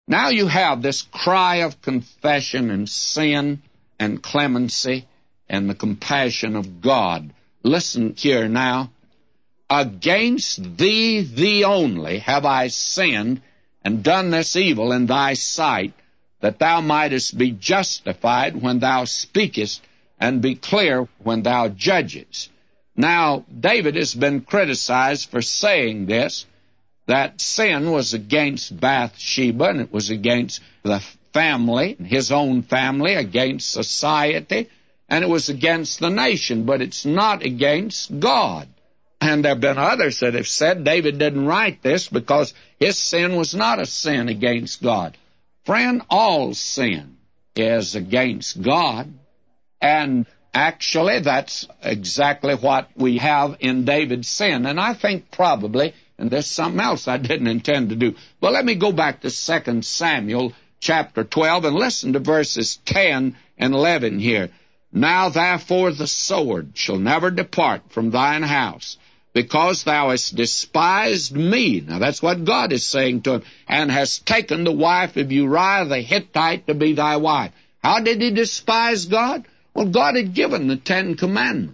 Now you have this cry of confession and sin and clemency and the compassion of God. Listen here now. Against thee, thee only, have I sinned and done this evil in thy sight, that thou mightest be justified when thou speakest, and be clear when thou judgest. Now, David has been criticized for saying this, that sin was against Bathsheba, and it was against the family, his own family, against society, and it was against the nation, but it's not against God. And there have been others that have said David didn't write this because his sin was not a sin against God. Friend, all sin is against God, and actually that's exactly what we have in David's sin. And I think probably, and there's something else I didn't intend to do, but let me go back to 2 Samuel chapter 12 and listen to verses 10 and 11 here. Now therefore the sword shall never depart from thine house, because thou hast despised me. Now that's what God is saying to him. And hast taken the wife of Uriah the Hittite to be thy wife. How did he despise God? Well, God had given the 10 Commandments.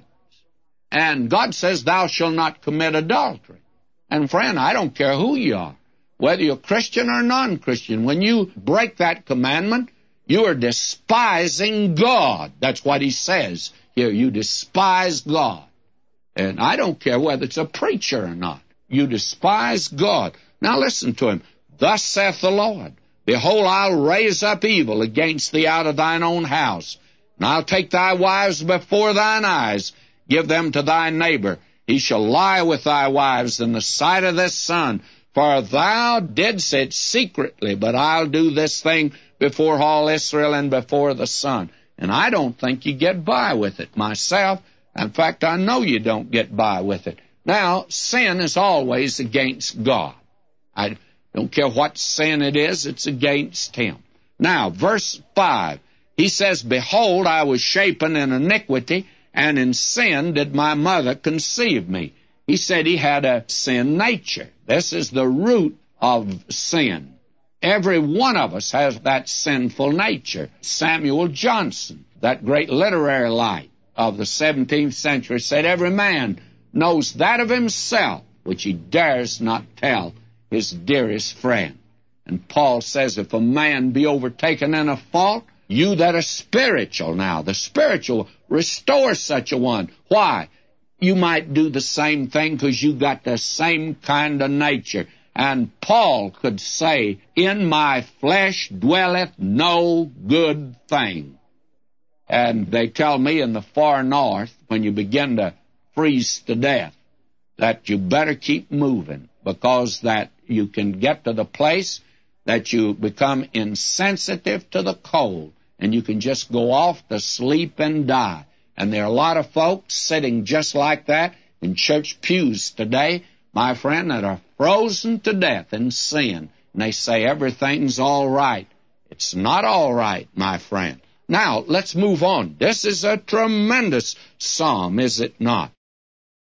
And God says, thou shalt not commit adultery. And friend, I don't care who you are, whether you're Christian or non-Christian. When you break that commandment, you are despising God. That's what he says here. You despise God. And I don't care whether it's a preacher or not. You despise God. Now listen to him. Thus saith the Lord, behold, I'll raise up evil against thee out of thine own house. And I'll take thy wives before thine eyes, give them to thy neighbor. He shall lie with thy wives in the sight of this sun. For thou didst it secretly, but I'll do this thing before all Israel and before the sun. And I don't think you get by with it myself. In fact, I know you don't get by with it. Now, sin is always against God. I don't care what sin it is, it's against him. Now, verse 5, he says, behold, I was shapen in iniquity, and in sin did my mother conceive me. He said he had a sin nature. This is the root of sin. Every one of us has that sinful nature. Samuel Johnson, that great literary light of the 17th century, said every man knows that of himself which he dares not tell his dearest friend. And Paul says, if a man be overtaken in a fault, you that are spiritual now, the spiritual, restore such a one. Why? You might do the same thing because you got the same kind of nature. And Paul could say, in my flesh dwelleth no good thing. And they tell me in the far north, when you begin to freeze to death, that you better keep moving, because that you can get to the place that you become insensitive to the cold, and you can just go off to sleep and die. And there are a lot of folks sitting just like that in church pews today, my friend, that are frozen to death in sin. And they say everything's all right. It's not all right, my friend. Now, let's move on. This is a tremendous psalm, is it not?